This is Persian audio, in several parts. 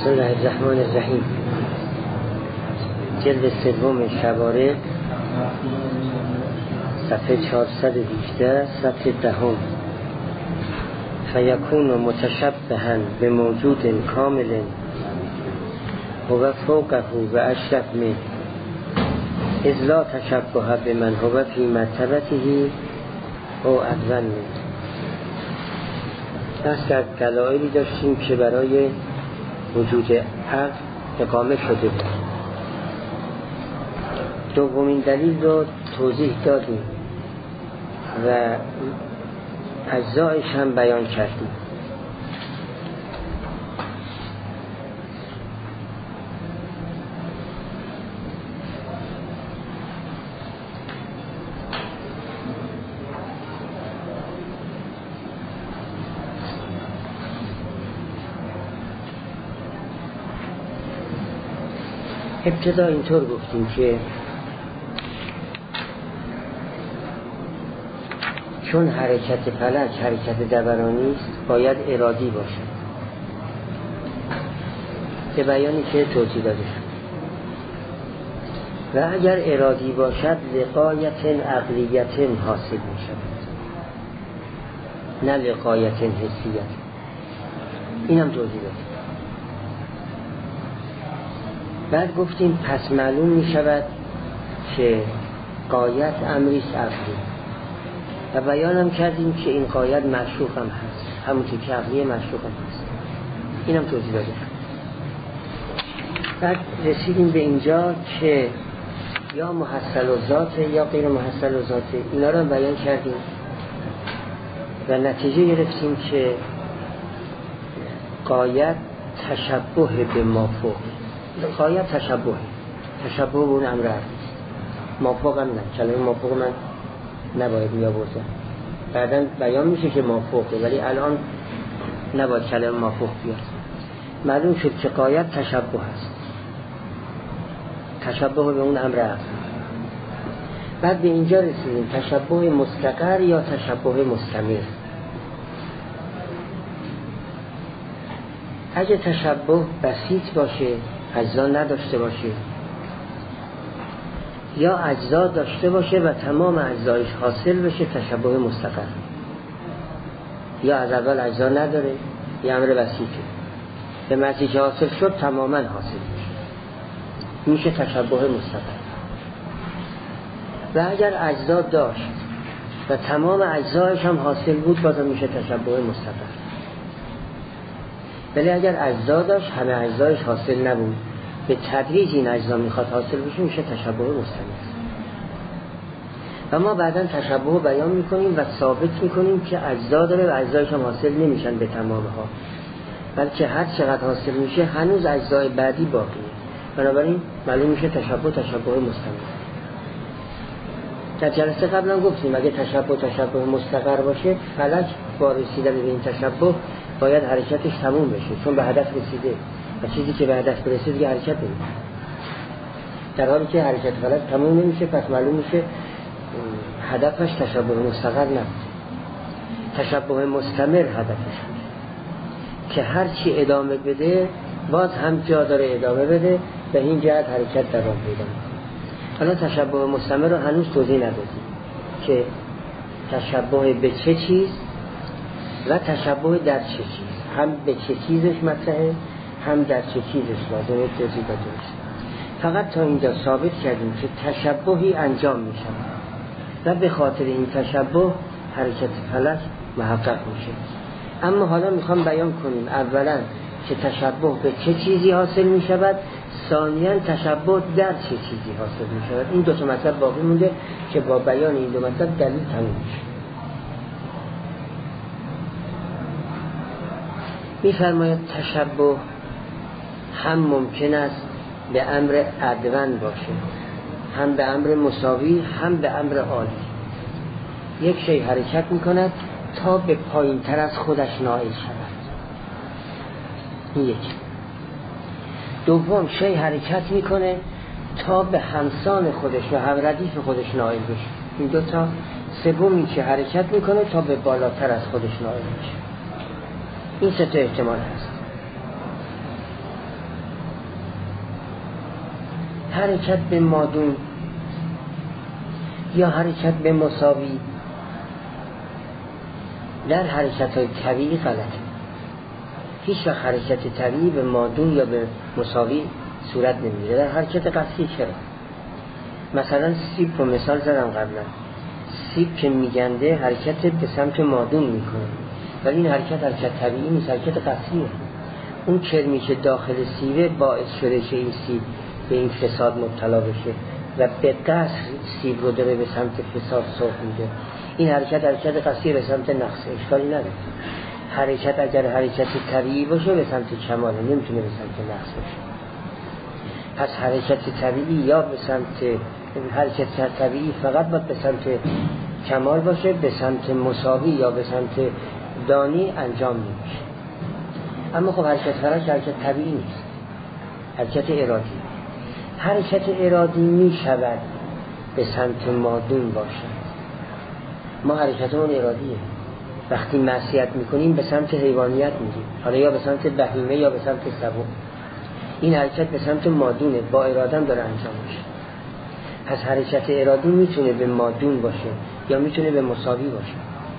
بسم الله الرحمن الرحیم. جلد سوم شوارق، صفحه 418، سطر 10. فیکون متشبها به موجود کامل هو فوقه و اشرف منه اذ لا تشبه بمن هو فی مرتبته او ادون منه. دست از دلایلی داشتیم که برای وجود عقل اقامه شده بود. دومین دلیل رو توضیح دادیم و اجزایش هم بیان کردیم. ابتدا اینطور گفتیم که چون حرکت فلک حرکت دورانی است باید ارادی باشد، به بیانی که توضیح داده شد. و اگر ارادی باشد لقایت عقلیت حاصل می شود، نه لقایت حسیت. این هم توضیح داده. بعد گفتیم پس معلوم می شود که غایت امریست عقلی، و بیان هم کردیم که این غایت معشوق هم هست، همونطور که عقلی معشوق هم هست. این هم توضیح داده. بعد رسیدیم به اینجا که یا محصل و ذاته یا غیر محصل و ذاته. اینا رو هم بیان کردیم و نتیجه گرفتیم که غایت تشبه به مافوق. غایت تشبه به اون امر هست. مافوق هم نه، کلمه مافوق من نباید می آوردم، بعداً بیان میشه که مافوقه، ولی الان نباید کلمه مافوق بیاد. معلوم شد که غایت تشبه هست، تشبه به اون امر هست. بعد به اینجا رسیدیم تشبه مستقر یا تشبه مستمر. اگه تشبه بسیط باشه، اجزا نداشته باشه، یا اجزا داشته باشه و تمام اجزایش حاصل بشه، تشبه مستقر. یا از اول اجزا نداره، یه امر بسیطه، به معنی که حاصل شد تماما حاصل میشه تشبه مستقر. و اگر اجزا داشت و تمام اجزایش هم حاصل بود، بازم میشه تشبه مستقر. ولی اگر اجزا داشت همه اجزایش حاصل نبود، به تدریج این اجزا میخواد حاصل بشه، میشه تشبه مستمر. و ما بعداً تشبه بیان میکنیم و ثابت میکنیم که اجزا داره و اجزایش هم حاصل نمیشن به تمامها، بلکه هر چقدر حاصل میشه هنوز اجزای بعدی باقیه. بنابراین معلوم میشه تشبه مستمر. در جلسه قبلا گفتیم اگه تشبه مستقر باشه، فلک با رسیدن به این تشبه باید حرکتش تموم بشه، چون به هدف رسیده و چیزی که به هدف برسه دیگه حرکت نمیشه. در حالی که حرکت فلک تموم نمیشه، پس معلوم میشه هدفش تشبه مستقر نه، تشبه مستمر هدفش که هر چی ادامه بده باز هم جا داره ادامه بده، به این جهت حرکت دوام پیدا میکنه. حالا تشبه مستمر رو هنوز توضیح ندادیم که تشبه به چه چیز و تشبه در چه چیز، هم به چه چیزش مطرحه هم در چه چیزش لازمه توضیح داده بشه. فقط تا اینجا ثابت کردیم که تشبهی انجام میشه و به خاطر این تشبه حرکت فلک محقق میشه. اما حالا میخوام بیان کنیم اولا که تشبه به چه چیزی حاصل میشود، ثانیاً تشبه در چه چیزی حاصل میشود. این دو تا مطلب باقی مونده که با بیان این دو مطلب دلیل تموم میشه. میفرماید تشبه هم ممکن است به امر ادون باشه، هم به امر مساوی، هم به امر عالی. یک شی حرکت میکند تا به پایین تر از خودش نائل شود، این یک. دوم شی حرکت میکنه تا به همسان خودش و هم ردیف خودش نائل بشه، این دو تا. سومی که حرکت میکنه تا به بالاتر از خودش نائل بشه. این سه تا احتمال هست. حرکت به مادون یا حرکت به مساوی در حرکت های طبیعی غلطه. هیچ وقت حرکت طبیعی به مادون یا به مساوی صورت نمیگیره. در حرکت قصدی چرا؟ مثلا سیب رو مثال زدم قبلا، سیب که میگنده حرکت به سمت مادون میکنه، ولی این حرکت طبیعی نیست، حرکت قصدیه. اون کرمی که داخل سیبه باعث شده که این سیب به این فساد مبتلا بشه و به قصد سیب رو داره به سمت فساد سوق میده. این حرکت قصدی به سمت نقص، اشکالی نداره. حرکت اگر حرکت طبیعی باشه به سمت کماله، نمیتونه به سمت نقص باشه. پس حرکت طبیعی یا به سمت حرکت طبیعی فقط باید به سمت کمال باشه، به سمت مساوی یا به سمت دانی انجام نمیشه. اما خب حرکت طبیعی نیست، حرکت ارادی. حرکت ارادی می شود به سمت مادون باشه. ما حرکتمون ارادیه. وقتی معصیت میکنیم به سمت حیوانیت میریم، حالا یا به سمت بهیمه یا به سمت سبوع. این حرکت به سمت مادونه، با ارادم داره انجام میشه. پس حرکت ارادی میتونه به مادون باشه یا میتونه به مساوی باشه.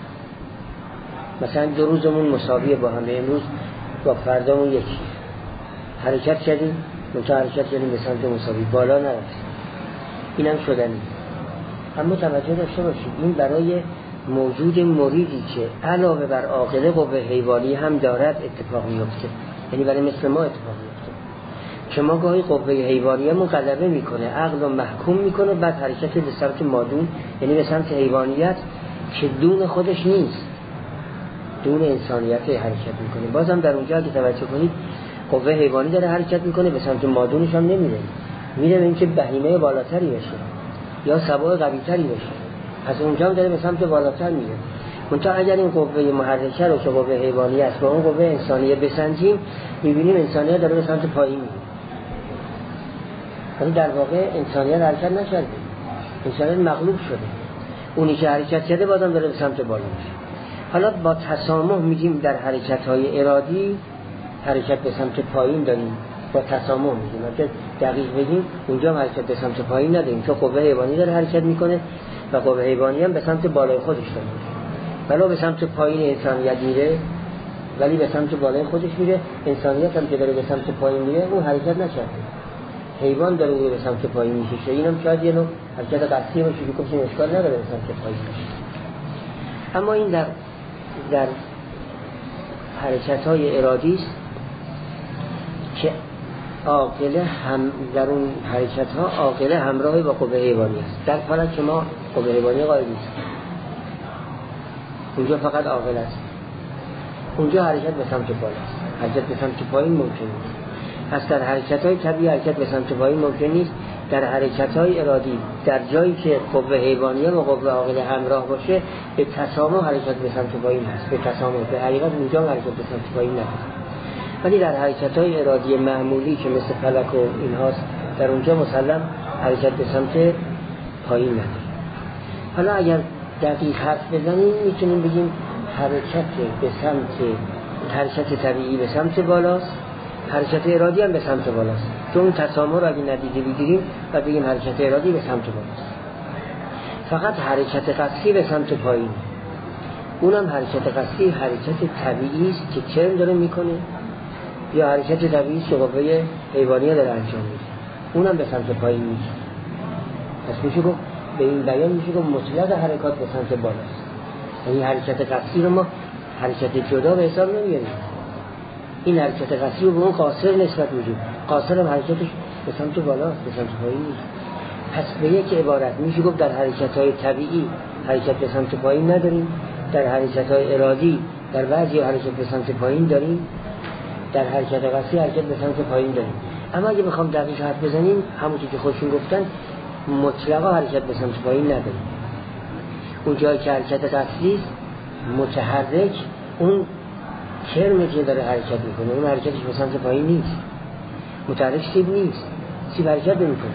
مثلا 2 روزمون مساویه با هم، امروز با فردامون یکی. حرکت کردیم، منتها حرکت کردیم به سمت مساوی، بالا نرفتیم. اینم شدنی. اما توجه داشته باشید، این برای موجود مریدی که علاوه بر عاقله قوه حیوانی هم دارد اتفاق میفته. یعنی برای مثل ما اتفاق میفته که ما گاهی قوه حیوانیمون غلبه میکنه، عقل رو محکوم میکنه، بعد حرکت به سمت مادون یعنی به سمت حیوانیت که دون خودش نیست، دون انسانیت حرکت میکنه. بازم در اونجا اگه توجه کنید قوه حیوانی داره حرکت میکنه، به سمت مادونش هم نمیره، میره به اینکه بهیمه بالاتری بشه یا سبوع قوی‌تری بشه. از اونجا هم داره به سمت بالاتر میره. منتها اگر این قوه محرکه رو که قوه حیوانی است با اون قوه انسانیه بسنجیم، میبینیم انسانیت داره به سمت پایین میره. ولی در واقع انسانیت حرکت نکرده، انسانیت مغلوب شده. اونی که حرکت کرده بازم داره به سمت بالا میشه. حالا با تسامح میگیم در حرکت‌های ارادی حرکت به سمت پایین داریم، با تسامح میگیم. اگه دقیق بگیم اونجا هم حرکت به سمت پایین نداریم، چون قوه حیوانی داره حرکت میکنه و قوه حیوانی هم به سمت بالای خودش داره. ولی به سمت پایین انسانیت میره، ولی به سمت بالای خودش میره. انسانیت هم که داره به سمت پایین میره اون حرکت نکرده، حیوان داره به سمت پایین میشه. اینم شاید یه نوع حرکت قصدی باشه که کسی اشکال نداره به سمت پایین میشه. اما این در حرکت‌های ارادی است که عاقله هم در اون حرکت‌ها عاقله همراه با قوه حیوانی است. در حالی که ما قوه حیوانی قائل نیست، اونجا فقط عاقل است. اونجا حرکت به سمت بالا است، حرکت به سمت پایین ممکن نیست. پس در حرکت‌های طبیعی حرکت به سمت پایین ممکن نیست. در حرکت‌های ارادی در جایی که قوه حیوانی و قوه عاقله همراه باشه به تسامح حرکت به سمت پایین هست، به تسامح. به حقیقت اونجا حرکت به سمت پایین نمیشه. ولی در حرکت‌های ارادی معمولی که مثل فلک و اینهاست، در اونجا مسلم حرکت به سمت پایین نداره. حالا اگر دقیق حرف بزنیم میتونیم بگیم حرکت طبیعی به سمت بالاست، حرکت ارادی هم به سمت بالاست. چون تسامح رو اگه ندیده بگیریم و بگیم حرکت ارادی به سمت بالاست، فقط حرکت قصدی به سمت پایین. اونم حرکت قصدی حرکت طبیعی است که کرم داره میکنه، یا حرکت طبیعی است که قوه حیوانی داره انجام میده، اونم به سمت پایین میشه. پس میشه گفت به این بیان میشه گفت مطلق حرکات به سمت بالاست. یعنی حرکت قصدی رو ما حرکت جدا به حساب نمیاریم. این حرکت قصدی رو به اون قاصر نسبت میدیم. قاصر هم حرکتش به سمت بالاست، به سمت پایین نیست. پس به یک عبارت میشه گفت در حرکت‌های طبیعی حرکت به سمت پایین نداریم، در حرکت‌های ارادی در بعضی حرکت به سمت پایین داریم، در حرکت قصدی حرکت به سمت پایین داریم. اما اگه بخوام دقیق حرف بزنیم، همونطور که خودشون گفتن مطلقا حرکت به سمت پایین نداریم. اون جایی که حرکت قصدی است متحرک، اون کرمی که داره حرکت میکنه اون حرکتش به سمت پایین نیست. متحرک سیب نیست، سیب حرکت نمیکنه،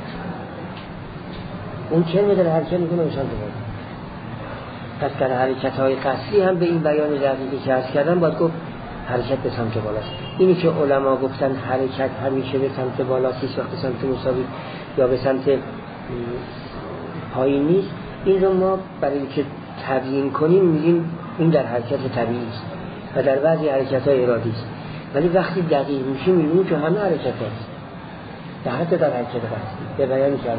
اون کرمی داره حرکت میکنه به سمت پایین. پس در حرکت‌های قصدی هم به این بیان دقیقی که عرض کردم باید گفت حرکت به سمت بالاست. اینی که علما گفتن حرکت همیشه به سمت بالاست، هیچ وقت به سمت مساوی یا به سمت پایین نیست، این رو ما برای اینکه تبیین کنیم میگیم این در حرکت طبیعی است و در بعضی حرکت‌های ارادی است. ولی وقتی دقیق میشه میبینیم که همه حرکت هست، در حتی در حرکت هستی به بیان کردن.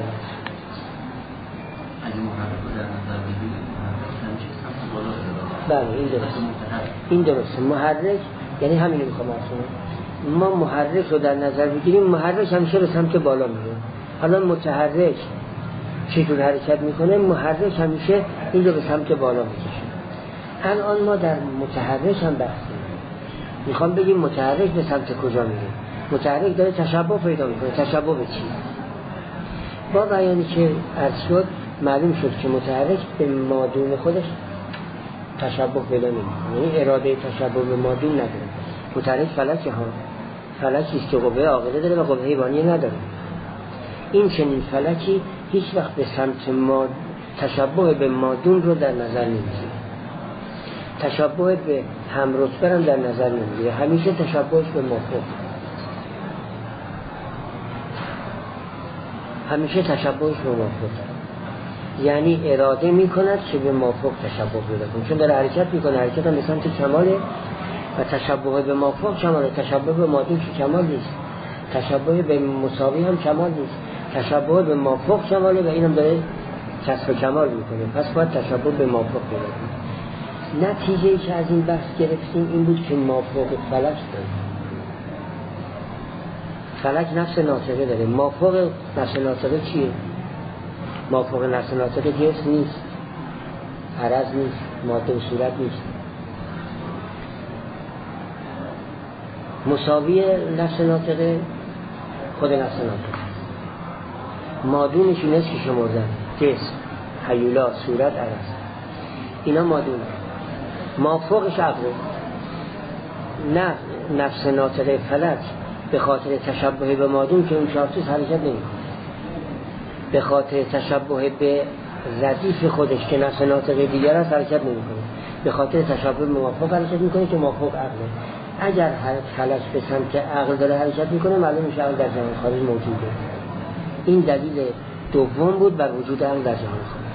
اگه محرک رو در نظر بگیریم همیشه سمت بالا بله این درسته. محرک یعنی همینو میخوام اصلا ما محرک رو در نظر بگیریم، محرک همیشه به سمت بالا میره. حالا متحرک چطور حرکت میکنه؟ محرک همیشه این رو به سمت بالا میکشه. الان ما در متحرک هم بحثیم، میخوام بگیم متحرک به سمت کجا میره. متحرک داره تشبه پیدا میکنه. تشبه به چی؟ با بیانی که عرض شد معلوم شد که متحرک به مادون خودش تشبه پیدا نمیکنه، یعنی اراده تشبه به مادون نداره. متحرک فلکه ها، فلکی است که قوه عاقله داره و قوه حیوانی نداره. این چنین فلکی هیچ وقت به سمت تشبه به مادون رو در نظر نمیگیره، تشبه به همرتبه هم در نظر نمیگیره، همیشه تشبهش به مافوق، همیشه تشبهش به مافوق، یعنی اراده میکند که به مافوق تشبه پیدا کنه، چون داره حرکت میکنه، حرکت هم به سمت کماله و تشبه به مافوق کماله. تشبه به مادون که کمال نیست، تشبه به مساوی هم کمال نیست، تشبه به مافوق کماله و اینم داره کسب کمال میکنه، پس باید تشبه به مافوق پیدا کنه. نتیجه‌ای که از این بحث گرفتیم این بود که مافوق فلک داره، فلک نفس ناطقه داره. مافوق نفس ناطقه چیه؟ مافوق نفس ناطقه جنس نیست، عرض نیست، ماده و صورت نیست. مساوی نفس ناطقه خود نفس ناطقه، مادونش اینست که شمردن، جسم، هیولا، صورت، عرض، اینا مادونه. مافوقش عقله. نه نفس ناطقه فلک به خاطر تشبه به مادون که اون چارتیز حرکت نمی کنه، به خاطر تشبه به ردیف خودش که نفس ناطقه دیگر است حرکت نمی کنه، به خاطر تشبه به موافق حرکت میکنه که موافق عقله. اگر فلک به سمت عقل داره حرکت میکنه معلوم میشه عقل در جهان خارج موجوده. این دلیل دوم بود بر وجود عقل در جهان خارج.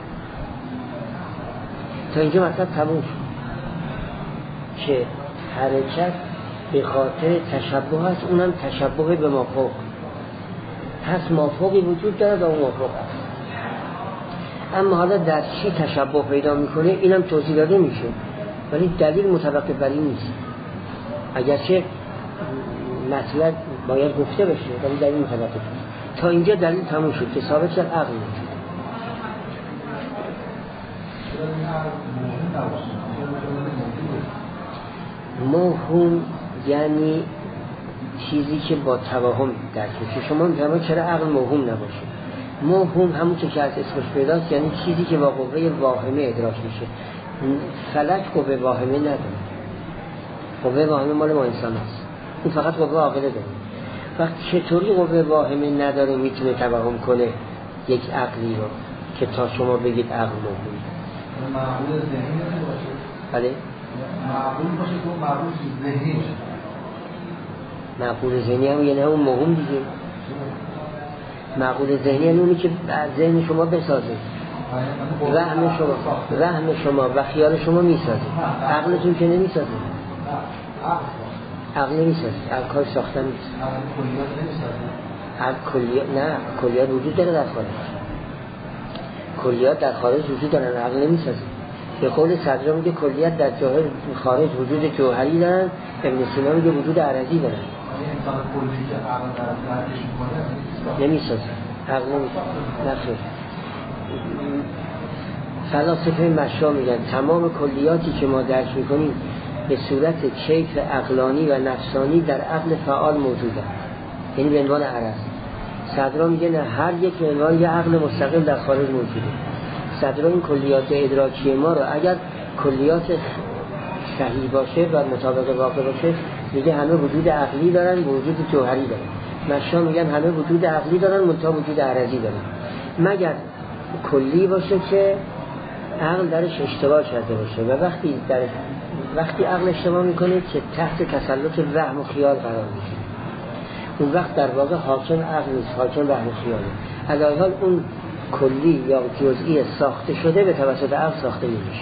تا اینجا مطلب تموم شد که حرکت به خاطر تشبه هست، اونم تشبه به مافوق. پس مافوقی وجود داره و اون مافوق هست. اما حالا در چی تشبه پیدا میکنه اینم توضیح داده میشه، ولی دلیل متوقف بر این نیست. اگرچه مطلب باید گفته بشه ولی دلیل متوقف نیست. تا اینجا دلیل تموم شد که ثابت شد عقل موجود. موهوم یعنی چیزی که با توهم درک میشه. شما میگید چرا عقل موهوم نباشه؟ موهوم همونطور که از اسمش پیداست یعنی چیزی که با قوه واهمه ادراک میشه. فلک قوه واهمه نداره، قوه واهمه مال ما انسان هست، این فقط قوه عاقله داره. وقتی چطوری قوه واهمه نداره میتونه توهم کنه یک عقلی رو که تا شما بگید عقل موهوم؟ معقول ذهنی باشه. بله؟ معقول باشه که معقول ذهنی باشه. معقول ذهنی هم یعنی همون موهوم دیگه. معقول ذهنی یعنی اونی که ذهن شما بسازه، وهم شما و خیال شما میسازه. عقلتون که نمیسازه، عقل نمیسازه، عقل کار ساختن نیست. نه کلیات وجود داره در خارج، کلیات در خارج وجود دارن، عقل نمیسازه. به قول صدرا میگه کلیات در خارج وجود جوهری دارن، ابن سینا میگه وجود عرضی دارن. نمیسازه، عقل نمیسازه. فلاسفه مشا میگن تمام کلیاتی که ما درک میکنیم به صورت کیف عقلانی و نفسانی در عقل فعال موجوده، یعنی به عنوان عرض. صدرا میگه نه، هر یک به عنوان یه عقل مستقل در خارج موجوده. صدرا این کلیات ادراکی ما رو اگر کلیات صحیح باشه و مطابق واقع باشه میگه همه وجود عقلی دارن و وجود جوهری دارن. مشا میگن همه وجود عقلی دارن منتها وجود عرضی دارن، مگر کلی باشه که عقل درش اشتباه کرده باشه و وقتی در وقتی عقل اشتباه میکنه که تحت تسلط وهم و خیال قرار میگیره. اون وقت در واقع حاکم عقل نیست، حاکم وهم و خیاله. از این حال اون کلی یا جزئی ساخته شده به توسط عقل ساخته نمیشه.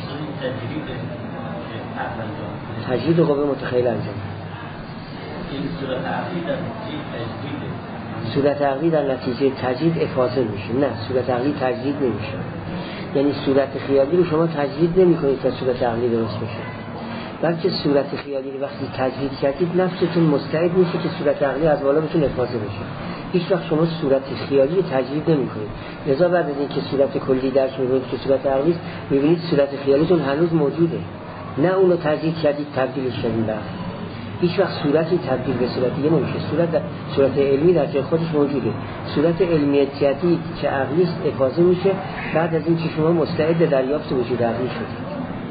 تجدید قوه متخیل انجام. صورت عقلی در نتیجه تجدید افاضل میشه. نه، صورت عقلی تجدید نمیشه. یعنی صورت خیالی رو شما تجدید نمی کنید تا صورت عقلی درست بشه، بلکه صورت خیالی رو وقتی تجدید کردید نفستون مستعد میشه که صورت عقلی از بالا بتونه افاضل بشه. هیچ وقت شما صورت خیالی رو تجدید نمی کنید. لذا بعد از اینکه صورت کلی درک می‌کنید که صورت عقلی است، می‌بینید صورت خیالیتون هنوز موجوده. نه اون رو تجدید کردید تبدیلش کردید. هیچ وقت صورتی تبدیل به صورت دیگه نمیشه. صورت علمی در جای خودش موجوده. صورت علمی جدید که عقلی است افاضه میشه بعد از اینکه شما مستعد دریافت وجود عقلی شدید.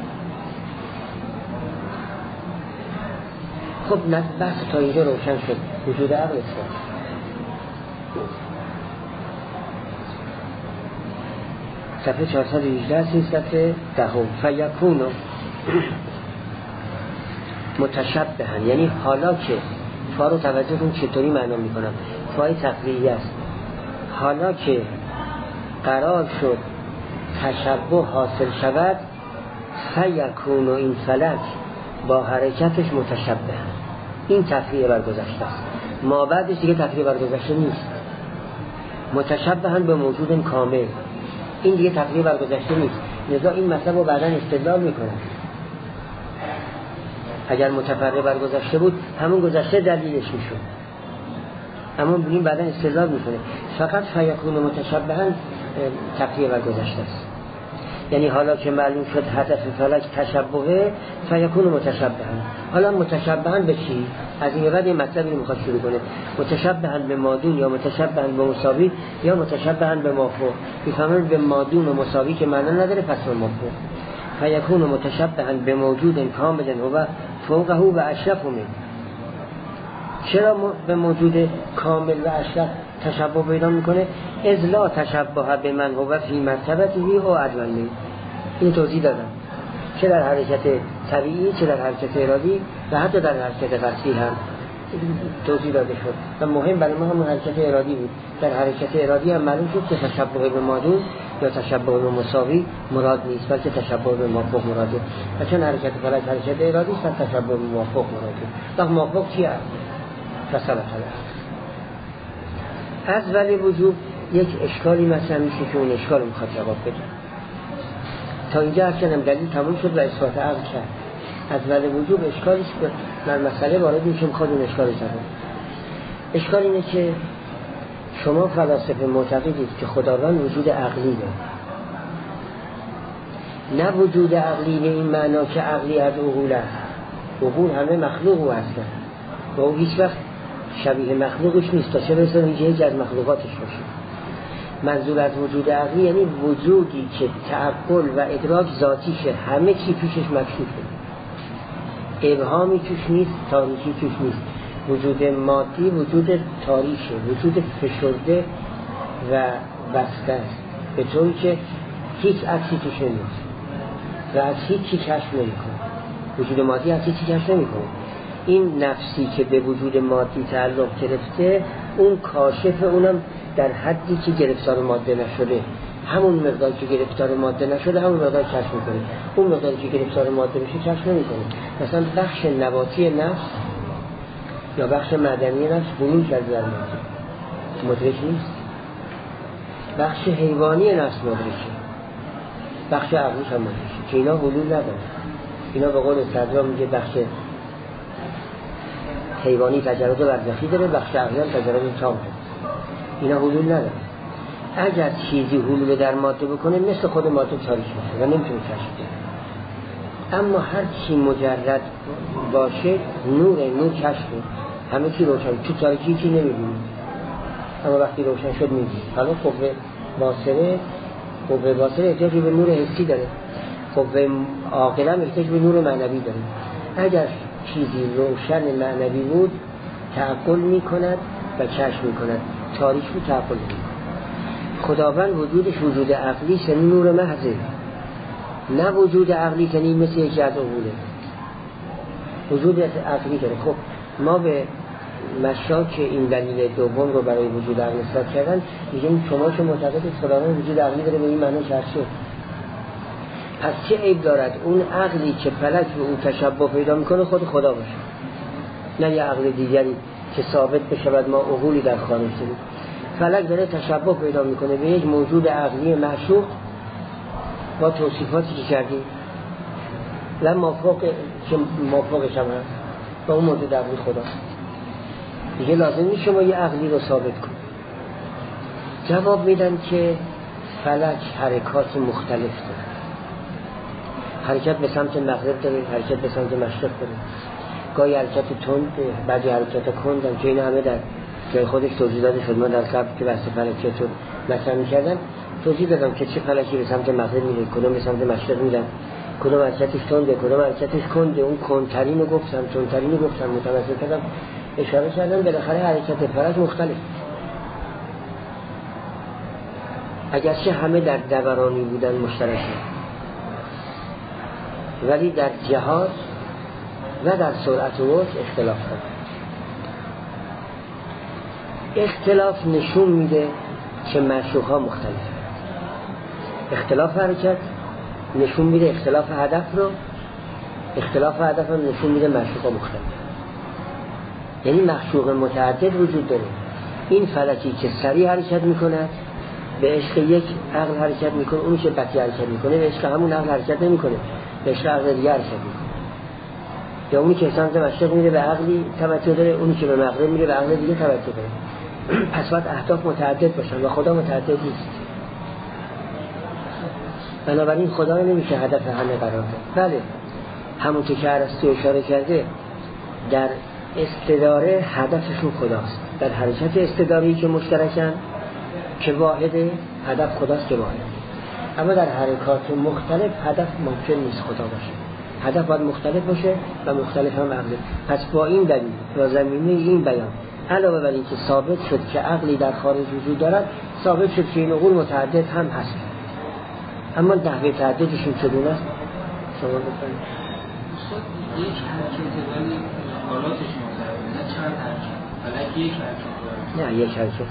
خب بحث تا اینجا روشن شد. وجود عقل است. صفحه 418 است. صفحه 10 فیکون متشبهن، یعنی حالا که فا رو توجه کن چطوری معنا میکنم. فای تقریعی است. حالا که قرار شد تشبه حاصل شود، فیکون این فلک با حرکتش متشبهن. این تفریع بر گذشته است. ما بعدش دیگه تفریع بر گذشته نیست. متشبهن به موجود کامل. این دیگه تفریع بر گذشته نیست. لذا این مطلب رو بعداً استدلال میکنم. اگر متفرع بر گذشته بود همون گذشته دلیلش میشد، اما ببینیم بعدا استدلال میکنه. فقط فیکون متشبهن تفریع بر گذشته است. یعنی حالا که معلوم شد هدف فلک تشبهه، فیکون متشبهن. حالا متشبهن به چی؟ از این بعد این مطلبی رو میخواد شروع کنه. متشبهن به مادون یا متشبهن به مساوی یا متشبهن به مافوق. میفهمن به مادون و مساوی که معنا نداره، پس به مافوق. فیکون متشبهن به موجود کامل هو فوقه و اشرف منه. چرا به موجود کامل و اشرف تشبه پیدا میکنه؟ اذ لا تشبه به من هو فی مرتبته و ادنی. این توضیح دادم چه در حرکت طبیعی، چه در حرکت ارادی و حتی در حرکت قصدی هم توضیح داده شد. و مهم برای ما هم حرکت ارادی بود. در حرکت ارادی هم معلوم شد که تشبه به مادون یا تشبه به مساوی مراد نیست، بلکه تشبه به موافق مراده. و چون حرکت فلک حرکت ارادی است، تشبه به موافق مراده. وقت موافق چیه؟ فصل از ولی وجود یک اشکالی مثلا میشه که اون اشکال رو میخواد جواب بده. تا اینجا اصلا دلیل تموم شد و اثبات عقل کرد. از ولی وجود اشکالی که در مسئله وارد میشم خود اون اشکال جواب. اشکال اینه که شما فلاسفه معتقدید که خداوند وجود عقلی داره. نه وجود عقلی به این معنا که عقلی از عقول است. عقول همه مخلوق او هستن و او هیچ وقت شبیه مخلوقش نیست تا چه برسه یکی از مخلوقاتش باشه. منظور از وجود عقلی یعنی وجودی که تعقل و ادراک ذاتیشه، همه چی پیشش مکشوفه، ابهامی توش نیست، تاریکی توش نیست. وجود مادی وجود تاریشه، وجود فشرده و بسته است، به طوری که هیچ عکسی توش نیست و از هیچی کشف نمی‌کنه. وجود مادی از هیچی کشف نمی‌کنه. این نفسی که به وجود مادی تعلق گرفته، اون کاشف، اونم در حدی که گرفتار ماده نشده، همون مقداری که گرفتار ماده نشده همون مقدار کشف میکنه. اون مقداری که گرفتار ماده بشه کشف نمیکنه. مثلا بخش نباتی نفس یا بخش معدنی نفس بلوغ کرده در مدرک نیست. بخش حیوانی نفس مدرکه، بخش عقلیش هم مدرکه که اینا بلوغ نداره. اینا به قول صدرا میگه بخش حیوانی تجرد برزخی داره، بخش عقلی هم تجرد تام داره. اینا حلول نداره. اگر چیزی حلول در ماده بکنه مثل خود ماده تاریک میشه و نمیتونه کشف کنه. اما هر چی مجرد باشه نور کشفه، همه چی روشن. تو تاریکی چی نمیبینی، اما وقتی روشن شد میبینی. حالا قوه باصره احتیاج به نور حسی داره، قوه عاقله احتیاج به نور معنوی داره. اگر چیزی روشن معنوی بود تعقل میکند و کشف میکند، تاریک بود تعقل میکند. خداوند وجودش وجود عقلی یعنی نور محضه، نه وجود عقلی یعنی مثل یکی از عقوله. وجود عقلی داره. خب ما به مشاک این دلیل دوم رو برای وجود عقلی اثبات کردن، میگیم شما که معتقدید خداوند وجود عقلی داره به این معنی چرشه، پس چه عیب دارد اون عقلی که فلک به اون تشبه پیدا میکنه خود خدا باشه، نه یه عقل دیگری که ثابت بشود ما عقولی در خارج داریم. فلک داره تشبه پیدا میکنه به یک موجود عقلی معشوق با توصیفاتی که کردیم، نه موافقش هم هست با اون موجود عقلی خدا. دیگه لازم نیست شما یه عقلی رو ثابت کنید. جواب میدن که فلک حرکات مختلف داره، حرکت به سمت مغرب داره، حرکت به سمت مشرق داره، گاهی حرکت تند، بعضی حرکت کند، که این همه در جای خودش توضیح داده شد. ما در قبل که بحث فلکیت رو مطرح می‌کردم توضیح دادم که چه فلکی به سمت مغرب میره، کدوم به سمت مشرق میره، کدوم حرکتش تنده، کدوم حرکتش کنده. اون کندترین رو گفتم، تندترین رو گفتم، متوسط کردم، اشاره کردم بالاخره حرکت فلک مختلف. اگرچه همه در دورانی بودن مشترکه، ولی در جهات و در سرعت و وجه اختلاف داره. اختلاف نشون میده که معشوق‌ها مختلفه. اختلاف حرکت نشون میده اختلاف هدف رو، اختلاف هدف رو نشون میده معشوق‌ها مختلفه. یعنی معشوق متعدد وجود داره. این فلکی که سریع حرکت میکنه به عشق یک عقل حرکت میکنه، اونی که بطیء حرکت میکنه به عشق همون عقل حرکت نمیکنه، به عشق عقل دیگه حرکت میکنه. یا اونی که سمت مشرق میره به عقلی توجه داره، اونی که به مغرب میره به عقل دیگه توجه داره. پس باید اهداف متعدد باشن و خدا متعدد نیست. بنابراین خدا نمیشه هدف همه قرار داد. بله همونطور که ارسطو اشاره کرده در استداره هدفشون خداست، در حرکت استداری که مشترکن که واحده هدف خداست که واحده، اما در حرکات مختلف هدف ممکن نیست خدا باشه، هدف باید مختلف باشه و مختلف هم عقله. پس با این دلیل و زمینه این بیان علاوه بر این که ثابت شد که عقلی در خارج وجود دارد، ثابت شد که این عقول متعدد هم هست. اما نحوه تعددشون چگونه است؟ شما بفرمایید. یک حرکت ولی حالاتش مختلفه، نه چند حرکت، فلک یک حرکت. نه یک حرکت.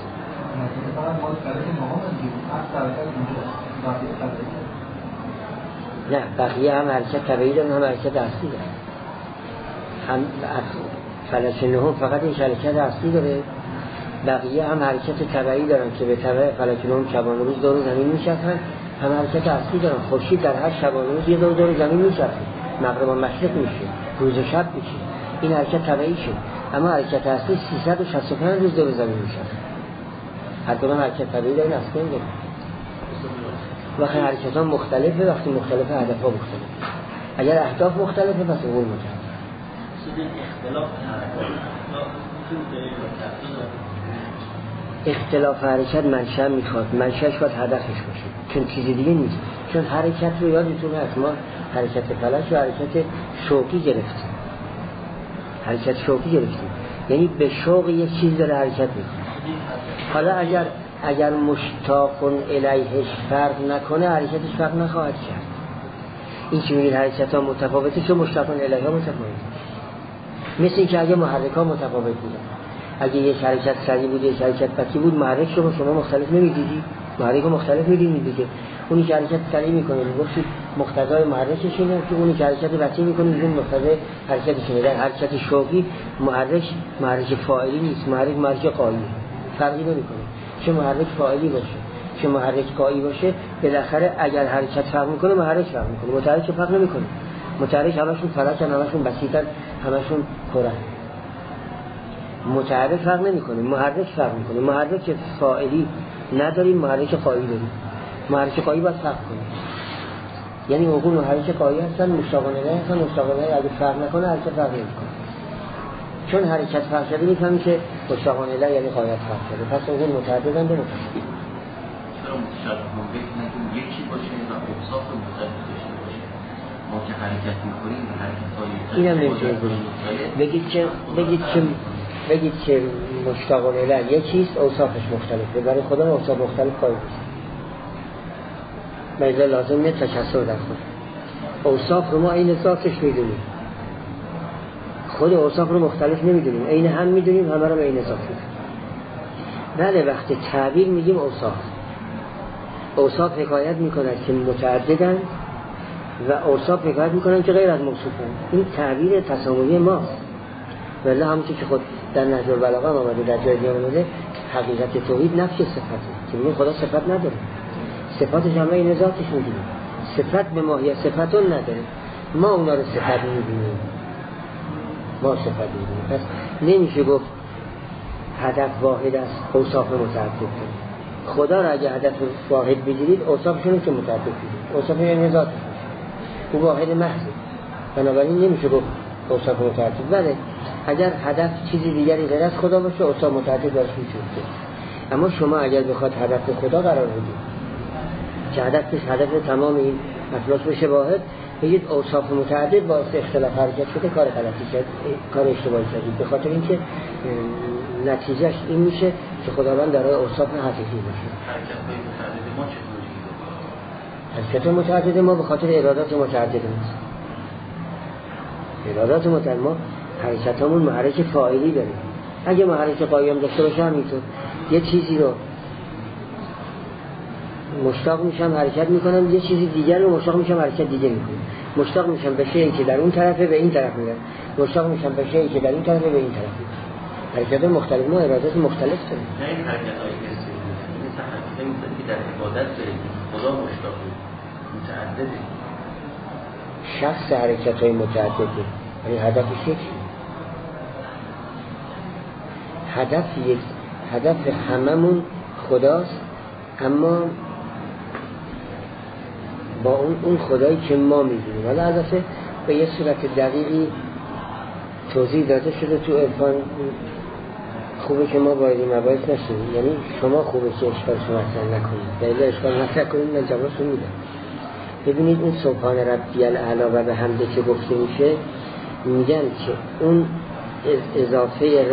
نه بقیه هم حرکت طبیعی دارن هم حرکت اصلی دارن. هم فلک نهم فقط این حرکت اصلی داره، بقیه هم حرکت طبیعی دارن که به تبع فلک نهم شبانه روز دور زمین میچرخن، هم حرکت اصلی دارن. خورشید در هر شبانه روز یه دور زمین میچرخه، مغرب و مشرق میشه، روز و شب میشه، این حرکت طبیعی شه. اما حرکت اصلی 365 روز دور زمین میچرخه. هر کدوم حرکت طبیعی دارن اصلی دارن. وقتی حرکت ها مختلفه، وقتی مختلفه هدف ها مختلفه. اگر اهداف مختلفه پس عقول مختلفه. اختلاف حرکت منشأ میخواد، منشأش باید هدفش باشه، چون چیزی دیگه نیست. چون حرکت رو یادتون هست ما حرکت فلک و حرکت شوقی گرفتیم. حرکت شوقی گرفتیم یعنی به شوق یک چیز داره حرکت میکنه. حالا اگر مشتاق الیهش فرق نکنه حرکتش فرق نخواهد کرد. این که میگید حرکت ها متفاوته چون مشتاق الیه ها متفاوته. مثل این که اگه محرک ها متفاوت بودن، اگه یک حرکت سریع بود یک حرکت بطیء بود، محرک شما مختلف نمیدیدی؟ محرک ها مختلف میدیدی دیگه. اونی که حرکت سریع میکنه میگفتید مقتضای محرکش اینه که اونی که حرکت بطیء میکنه میگن مقتضای حرکتش اینه. در حرکت شوقی محرک فاعلی نیست، محرک قایی، فرقی نمیکنه. چه محرک فاعلی باشه چه محرک قایی باشه، بالاخره اگر حرکت فرق میکنه محرک فرق میکنه، متحرک فرق نمیکنه. متحرک همشون فلکن، همشون بسیطن، همشون کره. متحرک فرق نمیکنه، محرک فرق میکنه. محرک فاعلی نداریم، محرک قایی داریم. محرک قایی باید فرق کنه. یعنی عقول محرک قایی هستن، مشتاق الیه هستن. مشتاق الیه اگه فرق نکنه حرکت فرق نمیکنه. چون حرکت فرق شده میفهمی که مشتاق الیه یعنی قایت فرق شده. پس عقول متعددن به متعدد. چرا متشابه هم بگیم یکی باشه و اوصاف مختلف داشته باشه. ما که حرکت میکنیم و حرکت‌های اینم نمیشه بگید که مشتاق الیه یک چیز اوصافش مختلفه. برای خدا اوصاف مختلف قائل است. لازم نیست تکسر در خود. اوصاف رو ما این ذاتش میدونیم. خود اوصاف رو مختلف نمیدونیم، عین هم میدونیم، همه رو عین اضافی. بله وقتی تعبیر میگیم اوصاف حکایت میکنند که متعددن و اوصاف حکایت میکنند که غیر از موصوفن. این تعبیر تسامحی ماست. ولی همونطور که خود در نهج البلاغه آمده، در جای دیگه آمده، حقیقت توحید نفی صفته که میگه خدا صفت نداره، صفاتش همه این ذاتش میدونیم، صفت به ماهیت صفتون نداره، ما اونا رو صفت میبینیم، ما صفت میبینیم. پس نمیشه گفت هدف واحد است اوصاف متعدد. خدا را اگه هدف واحد بگیرید اوصافشون که متعدد بگیرید، اوصاف یعنی ذاتش او واحد محض، بنابراین نمیشه گفت اوصاف متعدد. بله اگر هدف چیزی دیگری غیر از خدا باشه اوصاف متعدد باشه میشه. اما شما اگر بخواد هدف خدا قرار بدید که هدف تمام این افلاک بشه واحد، بگید اوصاف متعدد باعث اختلاف حرکت شده، کار غلطی کرد، کار اشتباهی کردید، به خاطر اینکه نتیجهش این میشه که خداوند داره اوصاف حقیقی باشه. حرکت متعدد ما به خاطر ارادات متعدد ماست. ارادات متعدد ما حرکتامون محرک فاعلی داره. اگه محرک قایم داشته باشه همینطور یه چیزی رو مشتاق میشم حرکت میکنم، یه چیزی دیگر رو مشتاق میشم حرکت دیگه میکنم. مشتاق میشم به شیئی که در اون طرفه به این طرف میرم، مشتاق میشم به شیئی که در این طرفه به این طرف میرم. حرکت مختلف ما ارادات مختلف داریم. نه این حرکت‌های حسی، مثل حرکتی که در عبادت داریم، خدا مشتاق متعدده. شخص حرکت‌های متعدده، یعنی هدفش یکی. هدف هممون خداست، اما با اون خدایی که ما می‌بینیم. حالا البته به یه صورت دقیقی توضیح داده شده تو عرفان. خوبه که ما باید این مباحث نشیم، یعنی شما خوبه که اشکالشو مطرح نکنید، دلیل اشکال مطرح کنید من جوابشو میدم. ببینید این سبحان ربی الاعلی و به حمده که گفته میشه، میگن که اون اضافه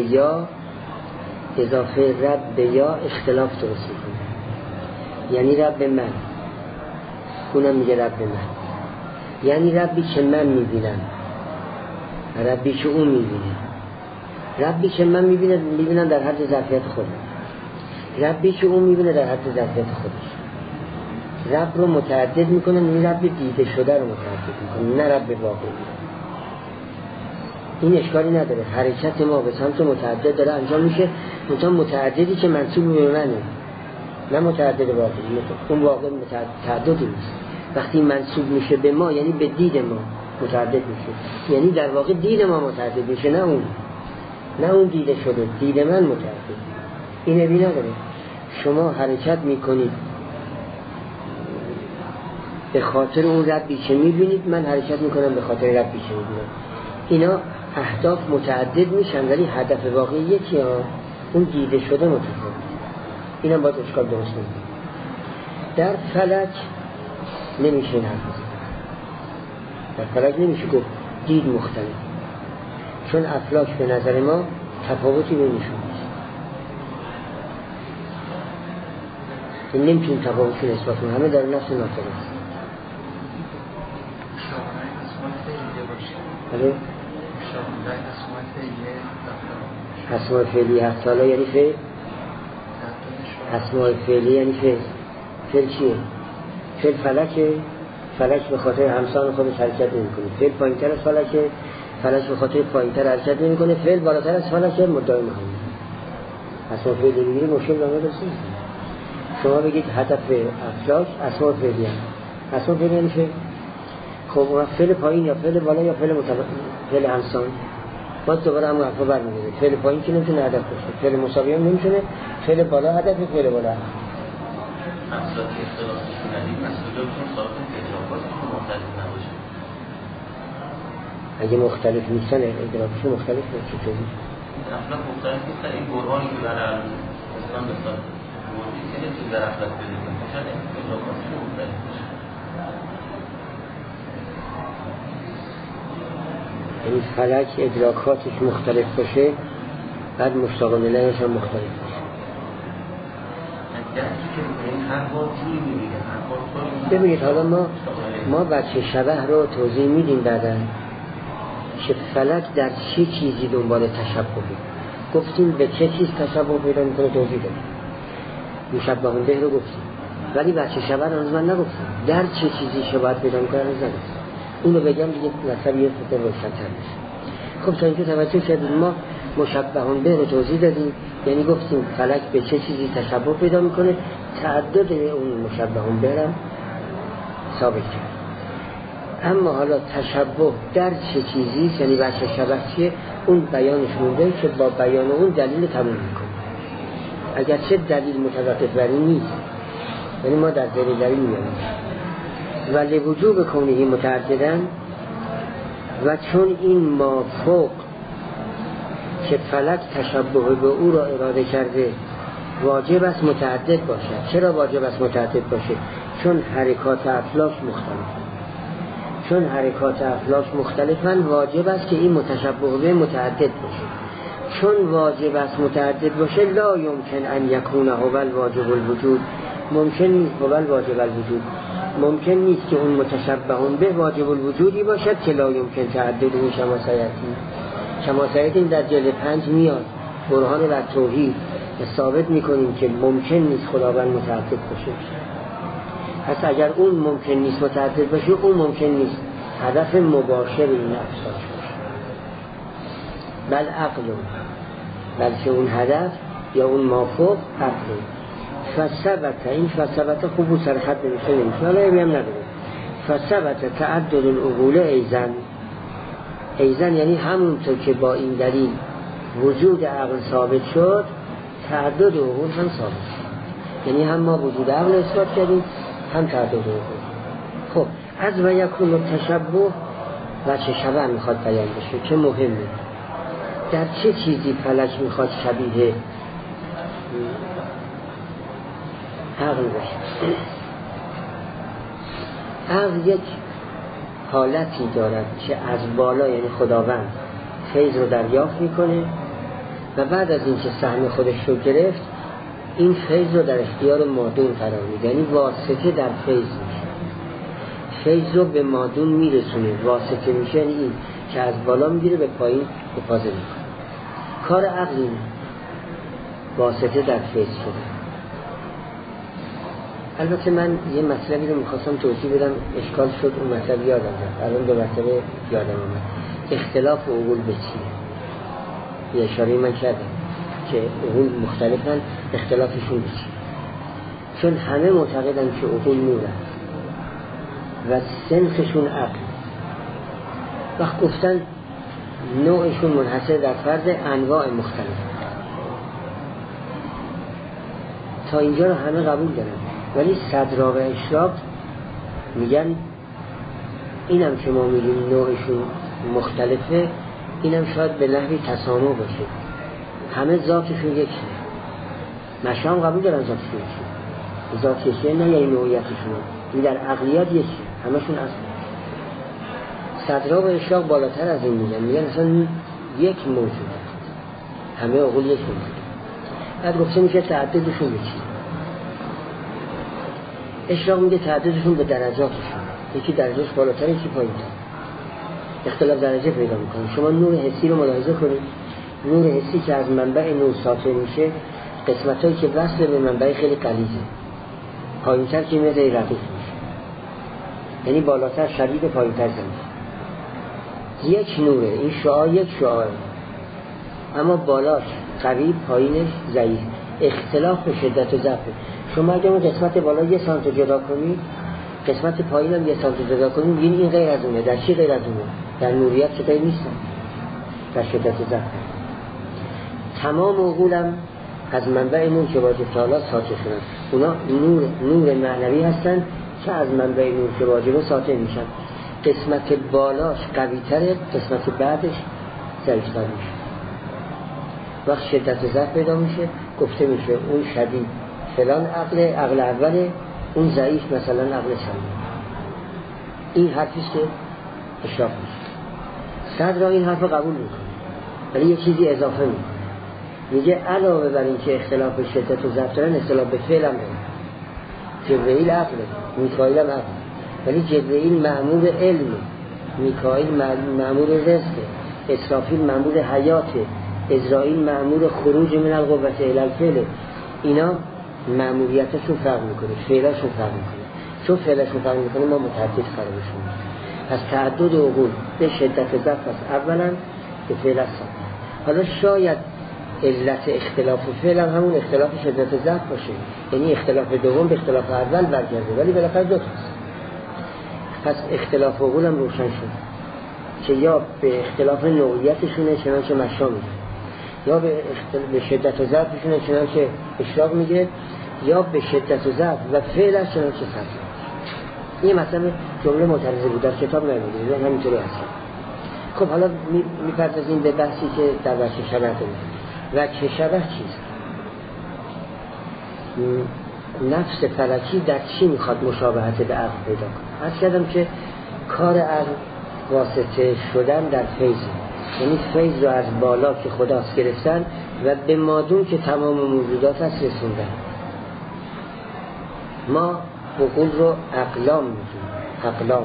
رب به یا اختلاف درست میکنه، یعنی رب من، اونم میگه رب من، یعنی ربی که من میبینم، ربی که اون میبینه. ربی که من میبینم در حد ظرفیت خودم، ربی که اون میبینه در حد ظرفیت خودش. رب رو متعدد میکنه، این رب دیده شده رو متعدد میکنه، نه رب واقعی. این اشکالی نداره، حرکت ما به سمت متعدد داره انجام میشه، مثلا متعددی که منسوب به منه، نه متعدد واقعی. اون واقع متعددی نیست. وقتی منسوب میشه به ما یعنی به دید ما متعدد میشه، یعنی در واقع دید ما متعدد میشه، نه اون دیده شده، دید من متعدد. این ابی نداره. شما حرکت میکنید به خاطر اون ربی که میبینید، من حرکت میکنم به خاطر ربی که میبینم. اینا اهداف متعدد میشن ولی هدف واقعی یکی ها، اون دیده شده متفاوت. اینا باید اشکال درست نمیده. در فلک نمیشه این حرف بزنید. در فلک نمیشه گفت دید مختلف، چون افلاک به نظر ما تفاوتی بینشون نیست. این نمیتونیم تفاوتی نسبت کنیم، همه در نفس ناطقه است. بله؟ اسماء فعلی هست. حالا یعنی فعل؟ اسماء فعلی یعنی فعل. فعل چیه؟ فعل فلکه. فلک به خاطر همسان خودش حرکت نمی کنه. فعل پایینتر از فلکه، فلک به خاطر پایینتر حرکت نمی کنه. فعل بالاتر از فلکه، مدعای محمد. اسماء فعلی بگیری مشکل نامه رسید. شما بگید هدف افلاک اسماء فعلی هست. اسماء فعلی یعنی فعل. خب اون فعل پایین یا فعل بالا یا فعل همسان، باید دوباره همون حرفا برمیگرده. فعل پایین که نمیتونه هدف باشه، فعل مساوی هم نمیتونه، فعل بالا هدف، فعل بالا هدف. اصلا اختلافشون ندید، مسئولیتون ساختن که ادراکاتشون مختلف نباشه. اگه مختلف نیستن ادراکشون مختلف نیست چطوری؟ افلاک مختلف نیستن. این برهانی که برای اسلام بسید موجود که نمیتونی در افلاک بدید شاید ادراکاتشون مختلف باشه. یعنی فلک ادراکاتش مختلف باشه، بعد مشتاق الیهش هم مختلف باشه. ببینید حالا ما بچه شبه رو توضیح میدیم بعدن که فلک در چه چیزی دنبال تشبهه. گفتیم به چه چیز تشبه پیدا میکنه توضیح دادیم، مشبه به رو گفتیم، ولی بچه شبه رو من نگفتم در چه چیزی شباهت پیدا میکنه رو نگفتم. اونو بگم دیگه مثلا یه فکر روشن‌تر میشه. خب تا اینجا توجه کردیم ما مشبه به رو توضیح دادیم، یعنی گفتیم فلک به چه چیزی تشبه پیدا میکنه، تعدد اون مشبه به هم ثابت کرد. اما حالا تشبه در چه چیزی، یعنی بچه شبه چیه، اون بیانش مونده که با بیان اون دلیل تموم میکنه. اگرچه دلیل متوقف بر این نیست، یعنی ما در دلیل میانیم و لوجوب کونه متعددن و چون این مافوق که فلک تشبه به او را اراده کرده واجب است متعدد باشد. چرا واجب است متعدد باشه؟ چون حرکات افلاک مختلفن. چون حرکات افلاک مختلفن واجب است که این متشبه به متعدد باشه. چون واجب است متعدد باشه لا یمکن ان یکون هو الواجب الوجود، ممکن نیست هو الواجب الوجود، ممکن نیست که اون متشبه به واجب الوجودی باشد که لا یمکن تعدد اون شما سیأتی در جلد 5 میاد برهان بر توحید ثابت میکنیم که ممکن نیست خداوند متعدد باشه. پس اگر اون ممکن نیست متعدد باشه، اون ممکن نیست هدف مباشر این افساش باشه، بل عقل، بلکه اون هدف یا اون مافوق عقل. فثبت، این فثبت خوب و سرخط نمیشه حالا هم نداره. فثبت تعدد العقول ایزن یعنی همونطور که با این دلیل وجود عقل ثابت شد، تعدد عقول هم ثابت شد. یعنی هم ما وجود عقل اثبات کردیم، هم تعدد عقول. خب از و یکون التشبه و چه شبه میخواد بیان بشه، چه مهمه. در چه چیزی فلک میخواد شبیه عقل بشه؟ عقل یک حالتی دارد که از بالا، یعنی خداوند فیض رو دریافت میکنه و بعد از اینکه سهم خودش رو گرفت این فیض رو در اختیار مادون قرار میده، یعنی واسطه در فیض میشه، فیض رو به مادون میرسونه، واسطه میشه، یعنی این که از بالا میگیره به پایین حفاظت میکنه. کار عقل اینه، واسطه در فیض شده. البته من یه مطلبی رو میخواستم توضیح بدم، اشکال شد اون مطلب یادم رفت، الان دو مرتبه یادم آمد. اختلاف عقول به چیه؟ یه اشاره من کردم که عقول مختلفن، اختلافشون به چیه؟ چون همه معتقدن که عقول نورن و سنخشون عقل. وقت گفتن نوعشون منحصر در فرد انواع مختلف، تا اینجا رو همه قبول دارن. ولی صدرا و اشراق میگن اینم که ما میگیم نوعشون مختلفه، اینم شاید به نحوی تسامح باشه، همه ذاتشون یکیه. مشام قبول دارن ذاتشون یکیه، ذات یکیه نه یعنی نوعیتشون، این در عقلیات یکیه، همشون اصلا. صدرا و اشراق بالاتر از این میگن اصلا یک موجود، همه عقول یک موجود. بعد گفته میشه تعددشون یکیه. اشراق میگه تعددشون به درجاتشون، یکی درجهش بالاتر یکی پایین‌تر، اختلاف درجه پیدا میکنه. شما نور حسی رو ملاحظه کنید، نور حسی که از منبع نور ساطع میشه، قسمتایی که وصل به منبع خیلی غلیظه، پایین‌تر که میاد رقیق میشه، یعنی بالاتر شدید پایین‌تر میشه. یک نوره، این شعاع یک شعاعه، اما بالاش قوی پایینش ضعیف، اختلاف به شدت و ضعف. شما اگه اون قسمت بالا 1 سانتی جدا کنید، قسمت پایین هم 1 سانتی جدا کنید، این غیر از اونه. در چی غیر از اونه؟ در نوریت که غیر نیستن، در شدت و ضعف. تمام عقول هم از منبع نور که واجب تعالی ساطع شدن، اونا نور معنوی هستن که از منبع نور که واجب ساطع میشن. قسمت بالاش قوی تره، قسمت بعدش ضعیفتر میشه. وقت شدت و ضعف پیدا میشه، گفته میشه اون شدید فلان عقل اوله، اون ضعیف مثلا عقل چند. این حرفیست که اشراق میشه. صدرا این حرف قبول میکنه ولی یه چیزی اضافه میکنه، میگه علاوه بر این که اختلاف به شدت و ضعف دارن، اختلاف به فعل هم دارن. جبرئیل عقله، میکائیل هم عقله، ولی جبرئیل مأمور علمه، میکائیل مأمور رزقه، اسرافیل مأمور حیاته، عزرائیل مأمور خروج من القوة الی الفعل. اینا مأموریتشون فرق میکنه، فعلشون فرق میکنه. چون فعلشون فرق میکنه ما متعدد قرارشون میشه. پس تعدد عقول به شدت ضعف است اولا، به فعل است. حالا شاید علت اختلاف فعل هم همون اختلاف شدت ضعف باشه، یعنی اختلاف دوم به اختلاف اول برگرده، ولی بالاخره دو تاست. پس اختلاف عقول هم روشن شد که یا به اختلاف نوعیتشونه چنانچه مشا میگه، یا به شدت و ضعفشونه چنانچه اشراق میگه، یا به شدت و ضعف و فعلش چنانچه صرف. این مثلا جمله معترضه بود، در کتاب نمیدونید، یعنی همینطوری هست. خب حالا میپردازیم به بحثی که در وجه شبه داریم. وجه شبه چیست؟ نفس فلکی در چی میخواد مشابهت به عقل پیدا کنه؟ عرض کردم که کار عقل واسطه شدن در فیض، یعنی فیض رو از بالا که خداست گرفتن و به مادون که تمام موجودات هست رسوندن. ما عقول رو اقلام میگیم، اقلام،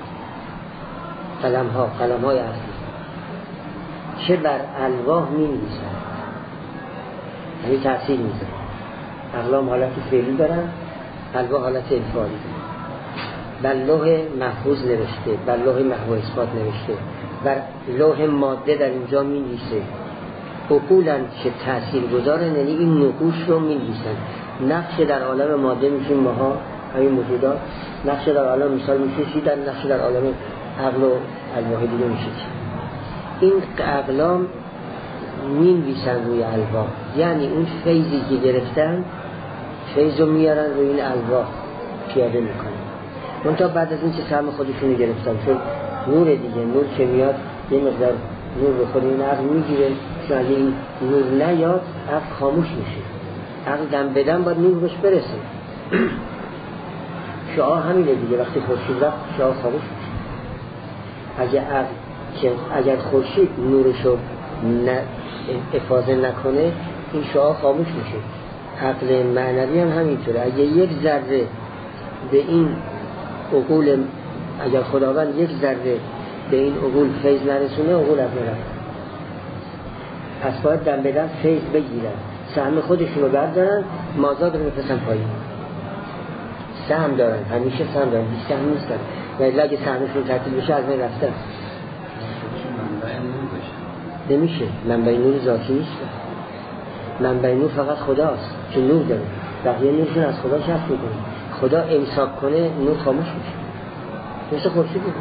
قلم های عقلی چه بر الواح می نویسن، یعنی تأثیر میذاره. اقلام حالت فعلی دارن، الواح حالت انفعالی دارن. بر لوح محفوظ نوشته، بر لوح محو اثبات نوشته، بر لوح ماده در اینجا می نویسه. عقولن که تأثیر گذارن، یعنی این نقوش رو می نویسن. نقش در عالم ماده میشیم ماها، همین موجودات. نقش در عالم مثال میشه چی؟ در نقش در عالم عقل و الواح دیگه میشه چی؟ این اقلام می‌نویسن روی الواح، یعنی اون فیضی که گرفتن فیض رو میارن روی این الواح پیاده میکنن. منتها بعد از این که سهم خودشون رو گرفتن، چون نور دیگه، نور که میاد یه مقدار نور به خود این عقل میگیره، چون اگه این نور نیاد عقل خاموش میشه. عقل دم بدم باید نور بهش برسه. شعاع همینه دیگه، وقتی خورشید رفت شعاع خاموش میشه. اگر خورشید نورشو افاضه نکنه این شعاع خاموش میشه. عقل معنوی هم همینطوره. اگه یک ذره به این عقول، اگر خداوند یک ذره به این عقول فیض نرسونه، عقول از نرفت. پس باید دم بدن فیض بگیرن، سهم خودشون رو بردارن، مازاد رو بفرستن پایین. سهم دارن، همیشه سهم دارن، هیچ سهم نیستن. و اگه سهمشون تعطیل بشه از من رفتن. نمیشه، منبع نور ذاتی نیست. منبع نور فقط خداست که نور داره. بقیه نورشون از خدا کسب میکنه. خدا امساک کنه نور خاموش میشه. مثل خورشید بود.